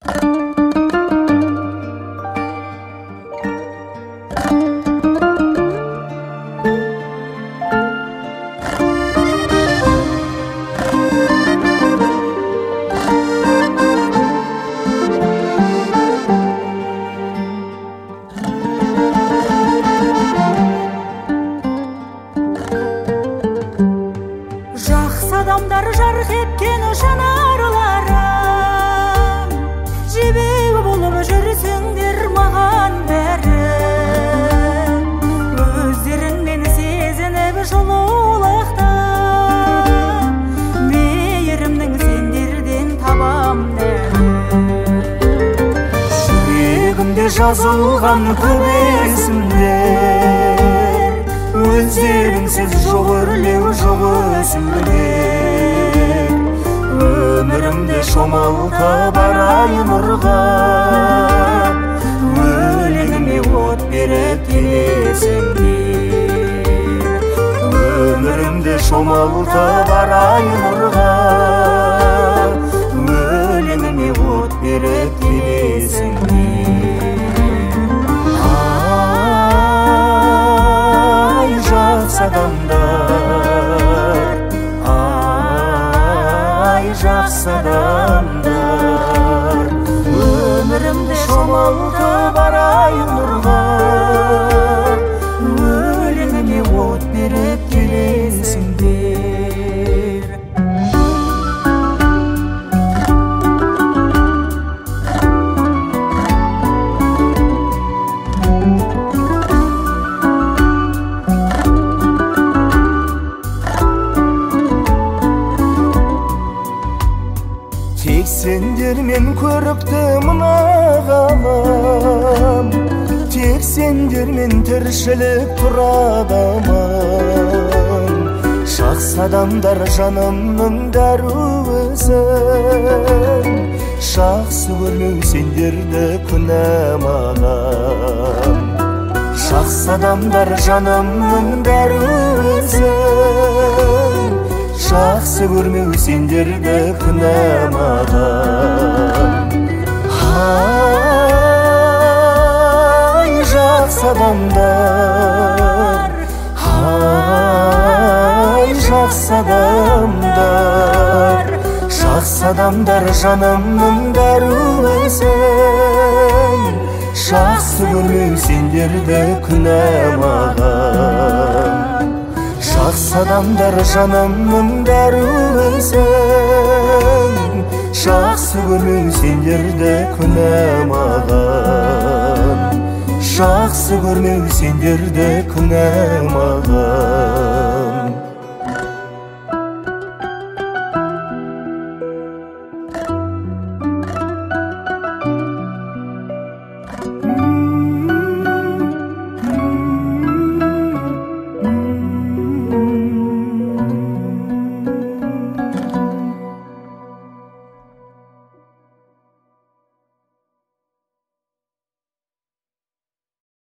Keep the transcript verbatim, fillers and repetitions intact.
Адамдар жарқ еткен жанарларым, жебе болып жүрсіңдер маған бәрі. Өздеріңнен сезініп жылулықты, мейірімнің сендерден табам дәрі. Жүрегімде жазылған көп есімдер, өздеріңсіз жоқ өрлеу жоқ өсімдер. Өмірімде шомалта барайын нұрға, өлеңіме от беріп келесіңдер. Өмірімде шомалта барайын нұрға, өлеңіме от беріп келесіңдер. Ай, жақсы адамдар, ай, жақсы адамдар, өмірімде шомалта барайын нұрға, өлеңіме от беріп келесіңдер. Тек сендермен көрікті мына ғалам, тек сендермен тіршілік тұрады аман. Жақсы адамдар жанымның дәруісің, жақсы көрмеу сендерді күнәмаған. Жақсы адамдар жанымның дәруісің, жақсы көрмеу сендерді күнәмаған. Ай, жақсы адамдар, ай, жақсы адамдар, жақсы адамдар жанымның дәруісің, жақсы көрмеу сендерді күнәмаған. Жақсы адамдар жанымның дәруісің, жақсы көрмеу сендерді күнәмаған. Жақсы көрмеу сендерді күнәмаған.